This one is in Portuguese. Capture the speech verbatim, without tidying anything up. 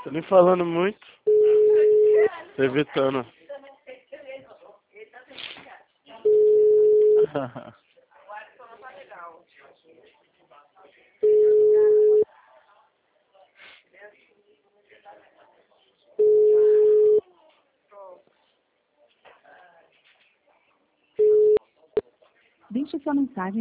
Tô nem falando muito. Tô evitando. Deixe sua mensagem.